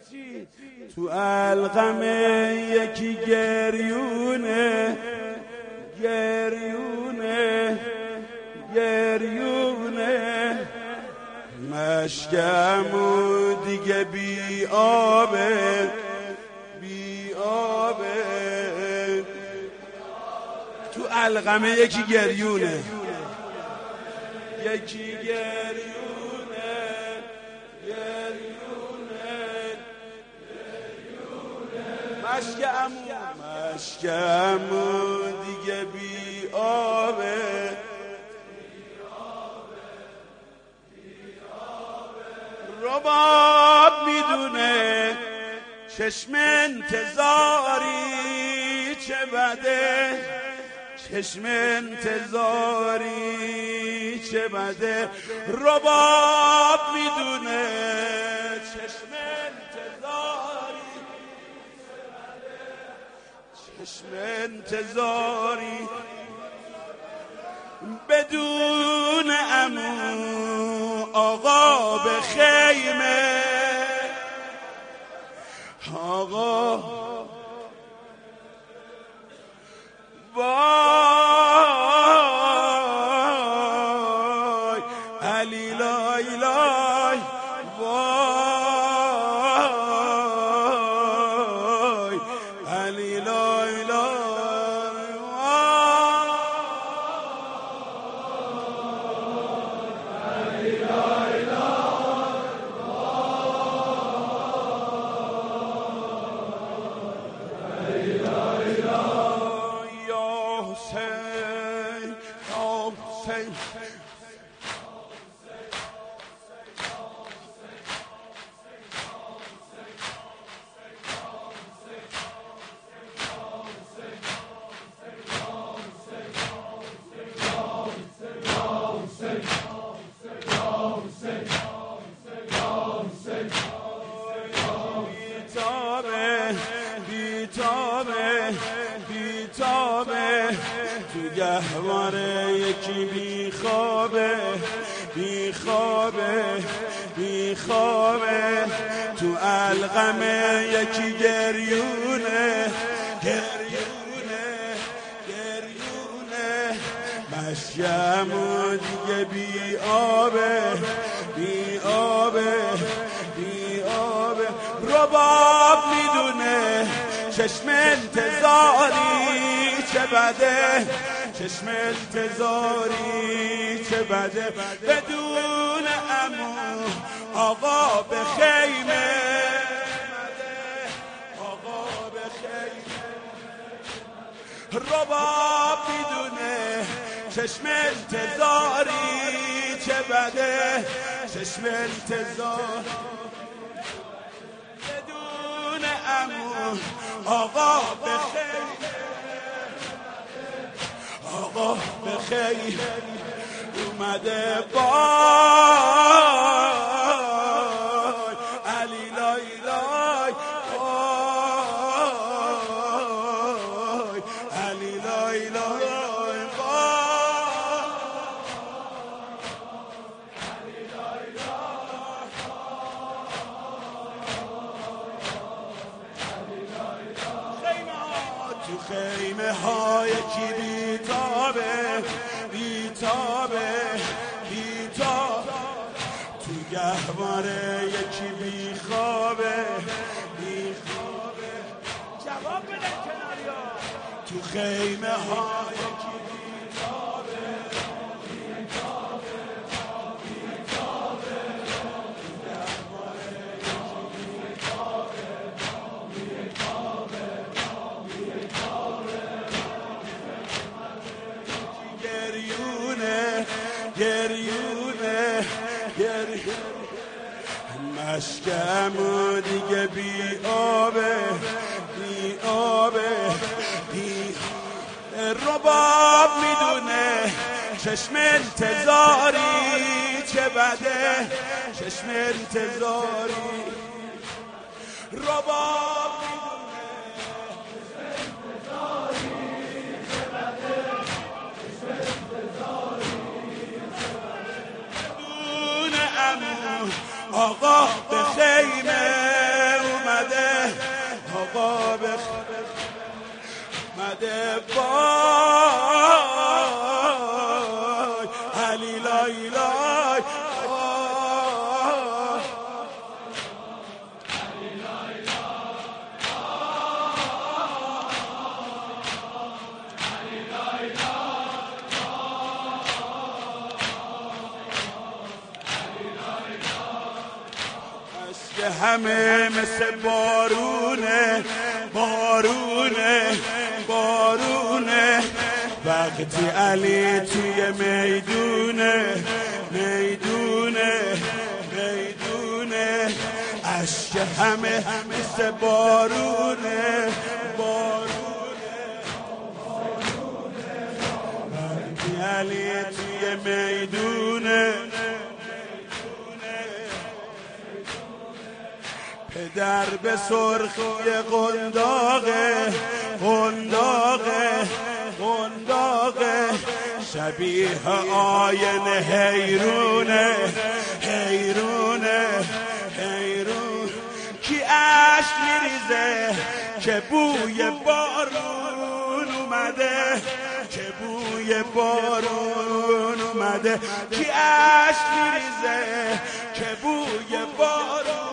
تو القم یکی گریونه گریونه گریونه مشکمو دیگه بی آبه بی آبه تو القم یکی گریونه یکی گریونه گریونه مشکمو دیگه بی آبه رباب میدونه چشم انتظاری چه بده چشم انتظاری چه بده رباب میدونه چشم انتظاری چشم انتظاری بدون عمو آقا به خیمه آقا وای علی لای لای وای علی لای لای بیتابه تو گهواره یکی بیخوابه بیخوابه بیخوابه تو القم یکی گریونه گریونه گریونه مشکمو دیگه بی آبه بی آبه بی آبه رباب میدونه چشم انتظاری چه بده چشم انتظاری چه بده بدون عمو آقا به خیمه آقا به خیمه رباب میدونه چشم انتظاری چه بده چشم انتظار بدون عمو آقا به خیر آقا به خیر اومده وای علی لای لای وای علی لای لای تو خیمه ها یکی بیتابه بیتابه بیتابه تو گهواره یکی بیخوابه بیخوابه جواب بده کناریا تو خیمه ها یکی بیتابه بیتابه بیتابه تو گهواره یکی بیخوابه بیخوابه گریونه گریونه گریونه مشکمو دیگه بی آبه بی آبه بی رباب میدونه چشم انتظاری چه بده چشم انتظاری رباب آقا به خیمه مده وای علی لای لای که همه مثل بارونه بارونه بارونه وقتی علی توی میدونه میدونه میدونه عشق همه مثل بارونه بارونه وقتی علی توی میدونه پدر به سرخی قنداقه قنداقه قنداقه شبیه آینه حیرونه حیرونه حیرون کی اشک میریزه که بوی بارون اومده که بوی بارون اومده کی اشک میریزه که بوی بارون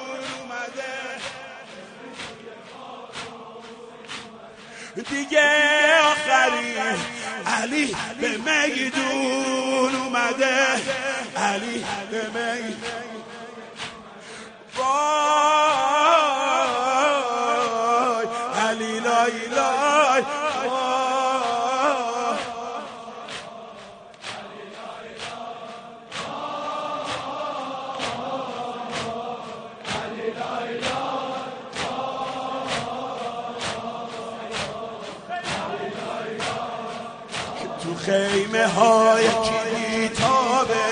دیگه آخری علی به میدون اومده علی به میدون وای علی لای لای تو خیمه های کتابه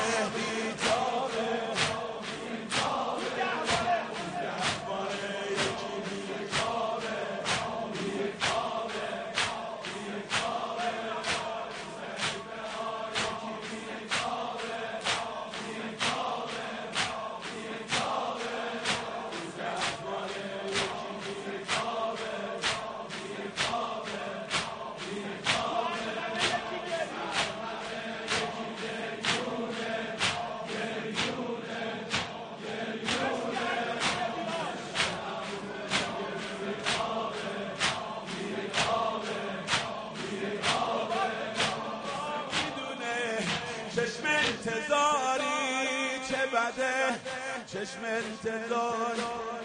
چشم انتظاری چه بده چشم انتظاری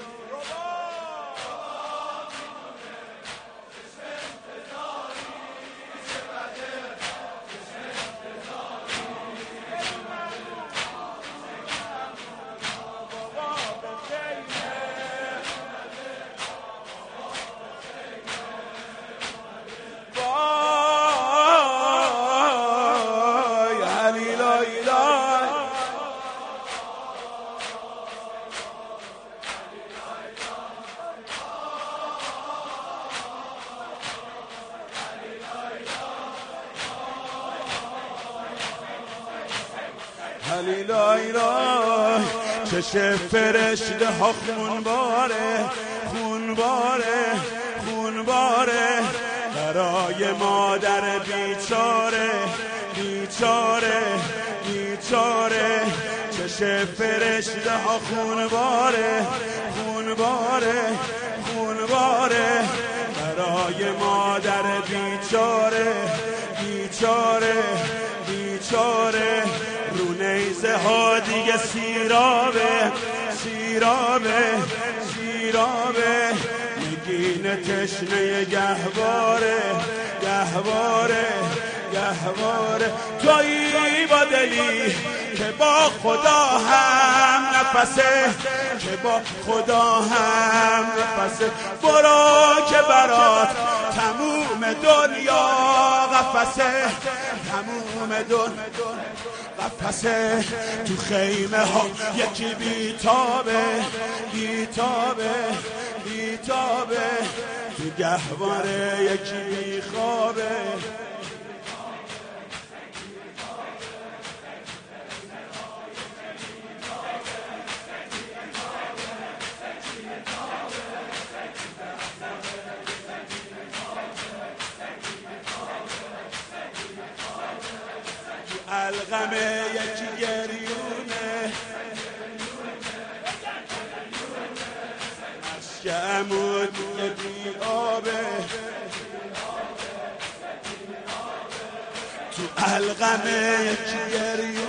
علی لای لای چشم فرشته ها خونباره خونباره خونباره برای مادر بیچاره بیچاره بیچاره چشم فرشته ها خونباره خونباره خونباره برای مادر بیچاره بیچاره بیچاره رو نیزه ها دیگه سیرابه سیرابه سیرابه نگین تشنه گهواره گهواره گهواره تویی با دلی که با خدا هم نفسه که با خدا هم نفسه برو که برات تموم دنیا قفسه تموم دنیا قفسه تو خیمه ها یکی بیتابه بیتابه بیتابه تو گهواره یکی بیخوابه الغمه یکی گریونه که عمود یه بی آبه تو الغمه یکی گریونه